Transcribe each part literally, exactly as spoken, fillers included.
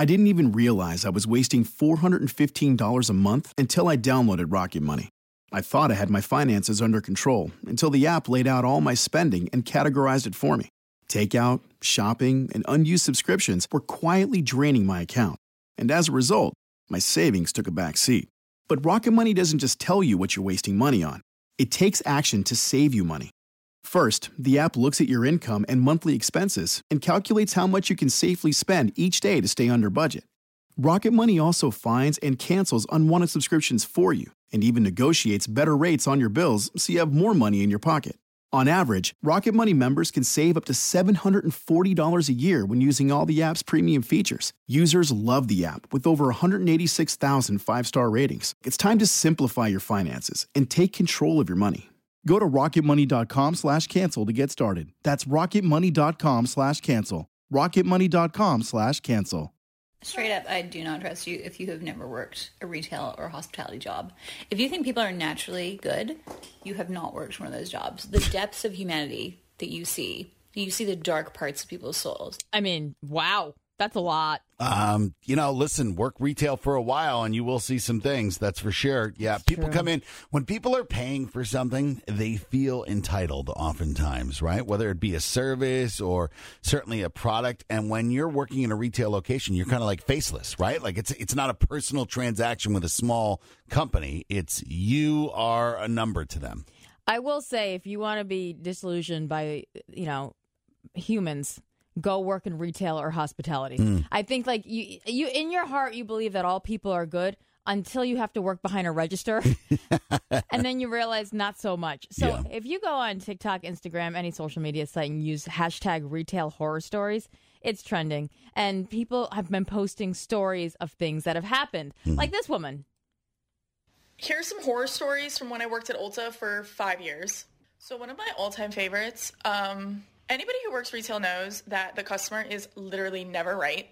I didn't even realize I was wasting four hundred fifteen dollars a month until I downloaded Rocket Money. I thought I had my finances under control until the app laid out all my spending and categorized it for me. Takeout, shopping, and unused subscriptions were quietly draining my account. And as a result, my savings took a back seat. But Rocket Money doesn't just tell you what you're wasting money on. It takes action to save you money. First, the app looks at your income and monthly expenses and calculates how much you can safely spend each day to stay under budget. Rocket Money also finds and cancels unwanted subscriptions for you and even negotiates better rates on your bills so you have more money in your pocket. On average, Rocket Money members can save up to seven hundred forty dollars a year when using all the app's premium features. Users love the app with over one hundred eighty-six thousand five-star ratings. It's time to simplify your finances and take control of your money. Go to rocketmoney.com slash cancel to get started. That's rocketmoney.com slash cancel. rocketmoney.com slash cancel. Straight up, I do not trust you if you have never worked a retail or hospitality job. If you think people are naturally good, you have not worked one of those jobs. The depths of humanity that you see, you see the dark parts of people's souls. I mean, wow, that's a lot. Um, you know, listen, work retail for a while and you will see some things. That's for sure. Yeah. That's people true. come in when people are paying for something, they feel entitled oftentimes, right? Whether it be a service or certainly a product. And when you're working in a retail location, you're kind of like faceless, right? Like it's, it's not a personal transaction with a small company. It's you are a number to them. I will say, if you want to be disillusioned by, you know, humans, go work in retail or hospitality. Mm. I think like you, you in your heart, you believe that all people are good until you have to work behind a register. And then you realize not so much. So Yeah. if you go on TikTok, Instagram, any social media site and use hashtag retail horror stories, it's trending. And people have been posting stories of things that have happened. Mm. Like this woman. Here's some horror stories from when I worked at Ulta for five years. So one of my all-time favorites, um, anybody who works retail knows that the customer is literally never right.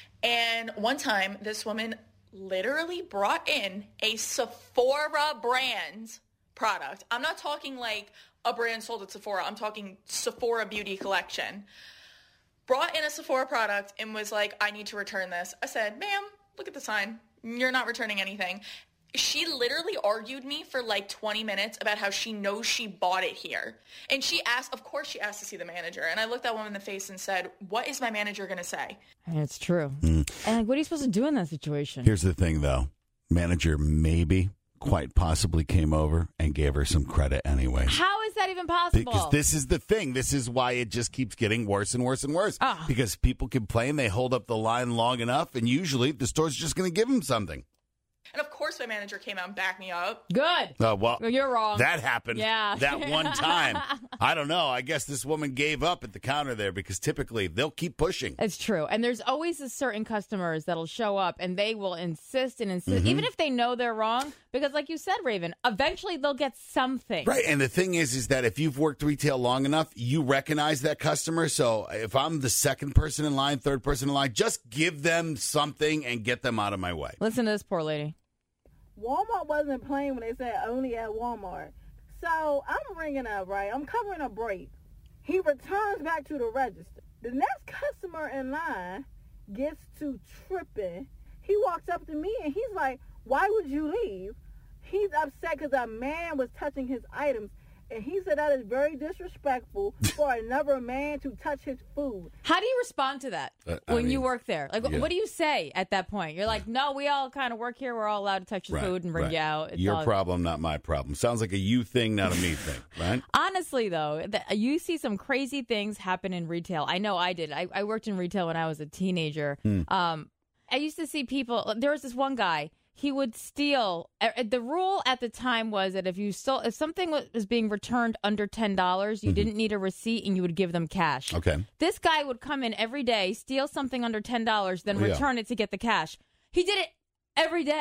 And one time, this woman literally brought in a Sephora brand product. I'm not talking like a brand sold at Sephora. I'm talking Sephora Beauty Collection. Brought in a Sephora product and was like, I need to return this. I said, ma'am, look at the sign. You're not returning anything. She literally argued me for like twenty minutes about how she knows she bought it here. And she asked, of course she asked to see the manager. And I looked that woman in the face and said, what is my manager going to say? And it's true. Mm. And like, what are you supposed to do in that situation? Here's the thing, though. Manager maybe, quite possibly came over and gave her some credit anyway. How is that even possible? Because this is the thing. This is why it just keeps getting worse and worse and worse. Oh. Because people complain, they hold up the line long enough, and usually the store's just going to give them something. And of course my manager came out and backed me up. Good. Uh, well, you're wrong. That happened. Yeah. That one time. I don't know. I guess this woman gave up at the counter there because typically they'll keep pushing. It's true. And there's always a certain customers that'll show up and they will insist and insist, Mm-hmm. even if they know they're wrong. Because like you said, Raven, eventually they'll get something. Right. And the thing is, is that if you've worked retail long enough, you recognize that customer. So if I'm the second person in line, third person in line, just give them something and get them out of my way. Listen to this poor lady. Walmart wasn't playing when they said only at Walmart. So I'm ringing up, right? I'm covering a break. He returns back to the register. The next customer in line gets to tripping. He walks up to me and he's like, why would you leave? He's upset because a man was touching his items. And he said that is very disrespectful for another man to touch his food. How do you respond to that uh, when mean, you work there? Like, yeah. what do you say at that point? You're like, no, we all kind of work here. We're all allowed to touch the right, food and bring right. you out. It's Your all... problem, not my problem. Sounds like a you thing, not a me thing, right? Honestly, though, the, you see some crazy things happen in retail. I know I did. I, I worked in retail when I was a teenager. Hmm. Um, I used to see people. There was this one guy. He would steal. The rule at the time was that if you stole, if something was being returned under ten dollars, you mm-hmm. didn't need a receipt and you would give them cash. Okay. This guy would come in every day, steal something under ten dollars, then oh, return yeah. it to get the cash. He did it every day.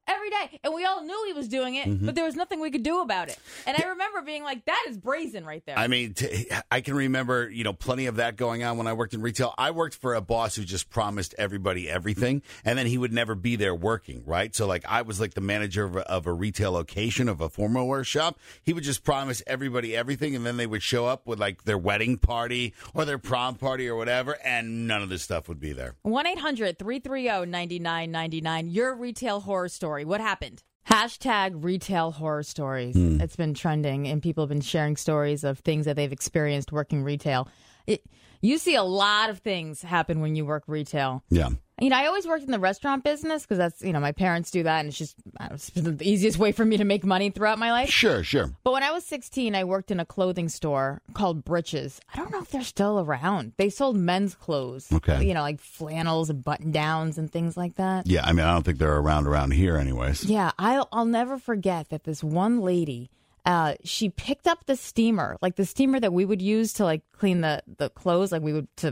every day. And we all knew he was doing it, mm-hmm. but there was nothing we could do about it. And I remember being like, that is brazen right there. I mean, t- I can remember, you know, plenty of that going on when I worked in retail. I worked for a boss who just promised everybody everything, and then he would never be there working, right? So, like, I was like the manager of a, of a retail location of a formal wear shop. He would just promise everybody everything, and then they would show up with, like, their wedding party or their prom party or whatever, and none of this stuff would be there. one eight hundred three three zero nine nine nine nine. Your retail horror story. What happened? Hashtag retail horror stories. Mm. It's been trending, and people have been sharing stories of things that they've experienced working retail. It, you see a lot of things happen when you work retail. Yeah. You know, I always worked in the restaurant business because that's, you know, my parents do that, and it's just I don't know, it's been the easiest way for me to make money throughout my life. Sure, sure. But when I was sixteen, I worked in a clothing store called Britches. I don't know if they're still around. They sold men's clothes. Okay. You know, like flannels and button-downs and things like that. Yeah, I mean, I don't think they're around around here anyways. Yeah, I'll, I'll never forget that this one lady, uh, she picked up the steamer, like the steamer that we would use to, like, clean the, the clothes, like we would to...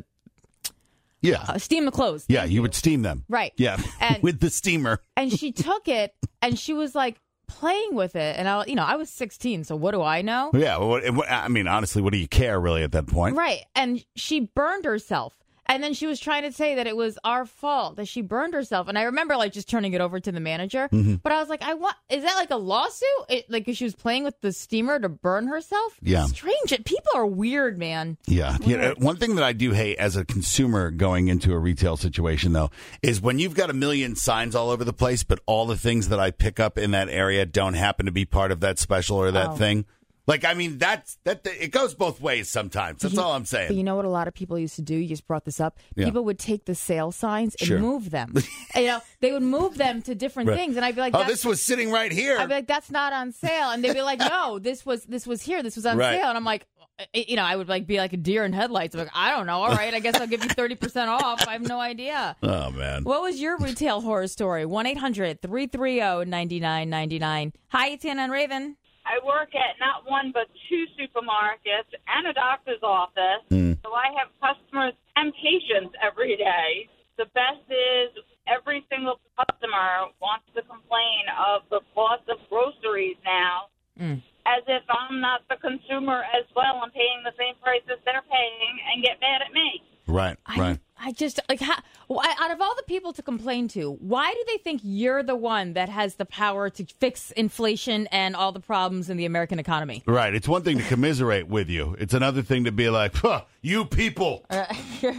Yeah. Uh, steam the clothes. Yeah, you would steam them. Right. Yeah, and, with the steamer. And she took it, and she was, like, playing with it. And, I, you know, I was sixteen, so what do I know? Yeah, well, what, I mean, honestly, what do you care, really, at that point? Right. And she burned herself. And then she was trying to say that it was our fault that she burned herself. And I remember, like, just turning it over to the manager. Mm-hmm. But I was like, I want, is that like a lawsuit? It, like, if she was playing with the steamer to burn herself? Yeah. Strange. People are weird, man. Yeah. You know, one thing that I do hate as a consumer going into a retail situation, though, is when you've got a million signs all over the place, but all the things that I pick up in that area don't happen to be part of that special or that oh. thing. Like, I mean, that's that. It goes both ways sometimes. That's you, all I'm saying. But you know what a lot of people used to do? You just brought this up. Yeah. People would take the sale signs and sure. move them. And, you know, they would move them to different right. things, and I'd be like, "Oh, this was sitting right here." I'd be like, "That's not on sale," and they'd be like, "No, this was this was here. This was on right. sale." And I'm like, you know, I would like be like a deer in headlights. I'm like, I don't know. All right, I guess I'll give you thirty percent off. I have no idea. Oh man, what was your retail horror story? one eight hundred three three zero nine nine nine nine. Hi, it's Anna and Raven. I work at not one but two supermarkets and a doctor's office, mm. so I have customers and patients every day. The best is every single customer wants to complain of the cost of groceries now, mm. as if I'm not the consumer as well. I'm paying the same prices they're paying and get mad at me. Right, I, right. I just, like, how, out of all the people to complain to, why do they think you're the one that has the power to fix inflation and all the problems in the American economy? Right. It's one thing to commiserate with you. It's another thing to be like, huh, you people. Oh,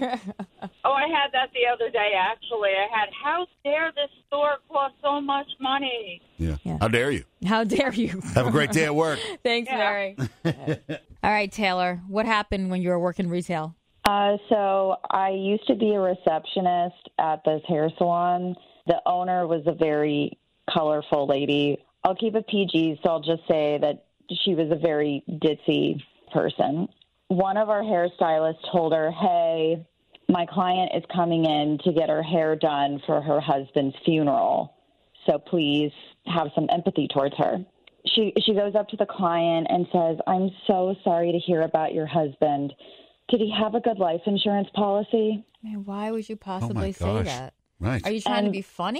I had that the other day, actually. I had, how dare this store cost so much money? Yeah. yeah. How dare you? How dare you? Have a great day at work. Thanks, yeah. Mary. All right, Taylor, what happened when you were working retail? Uh, so I used to be a receptionist at this hair salon. The owner was a very colorful lady. I'll keep it P G, so I'll just say that she was a very ditzy person. One of our hairstylists told her, hey, my client is coming in to get her hair done for her husband's funeral, so please have some empathy towards her. She, she goes up to the client and says, I'm so sorry to hear about your husband. Did he have a good life insurance policy? Man, why would you possibly oh say that? Right. Are you trying and, to be funny?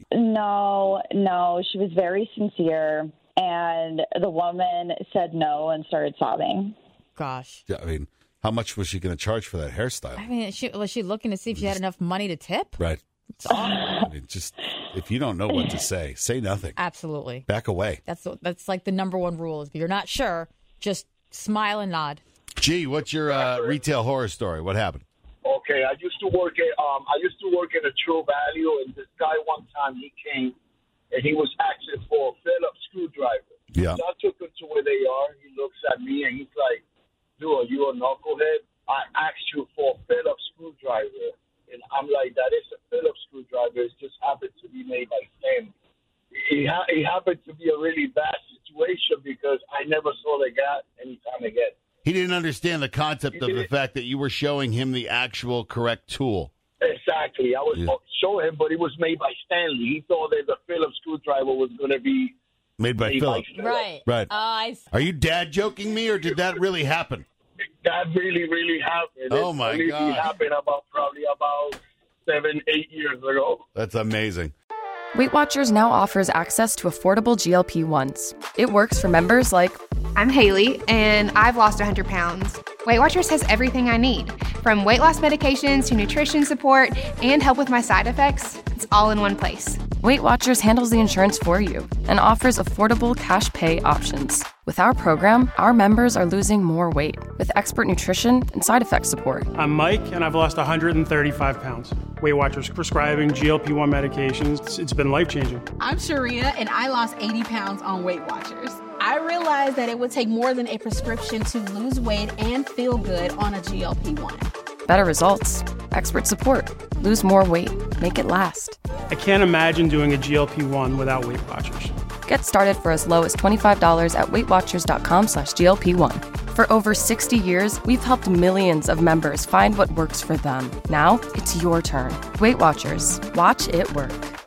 No, no. She was very sincere, and the woman said no and started sobbing. Gosh. Yeah, I mean, how much was she going to charge for that hairstyle? I mean, she, was she looking to see if she had enough money to tip? Right. I mean, just if you don't know what to say, say nothing. Absolutely. Back away. That's that's like the number one rule. Is if you're not sure, just smile and nod. Gee, what's your uh, retail horror story? What happened? Okay, I used to work at um, I used to work at a True Value, and this guy one time he came and he was asking for a Phillips screwdriver. Yeah. So I took him to where they are. He looks at me and he's like, "Dude, are you a knucklehead? I asked you for a Phillips screwdriver." And I'm like, "That is a Phillips screwdriver. It just happened to be made by Stanley." It, ha- it happened to be a really bad situation because I never saw the guy anytime again. He didn't understand the concept of the fact that you were showing him the actual correct tool. Exactly. I was yeah. showing him, but it was made by Stanley. He thought that the Phillips screwdriver was going to be made by made Phillips. By right. Right. Uh, I... Are you dad joking me, or did that really happen? That really, really happened. Oh, it my really God. It happened about probably about seven, eight years ago. That's amazing. Weight Watchers now offers access to affordable G L P ones. It works for members like... I'm Haley, and I've lost one hundred pounds. Weight Watchers has everything I need, from weight loss medications to nutrition support and help with my side effects. It's all in one place. Weight Watchers handles the insurance for you and offers affordable cash pay options. With our program, our members are losing more weight with expert nutrition and side effect support. I'm Mike, and I've lost one hundred thirty-five pounds. Weight Watchers prescribing G L P one medications. It's, it's been life-changing. I'm Sharia, and I lost eighty pounds on Weight Watchers. I realized that it would take more than a prescription to lose weight and feel good on a G L P one. Better results, expert support, lose more weight, make it last. I can't imagine doing a G L P one without Weight Watchers. Get started for as low as twenty-five dollars at weightwatchers.com slash GLP1. For over sixty years, we've helped millions of members find what works for them. Now, it's your turn. Weight Watchers. Watch it work.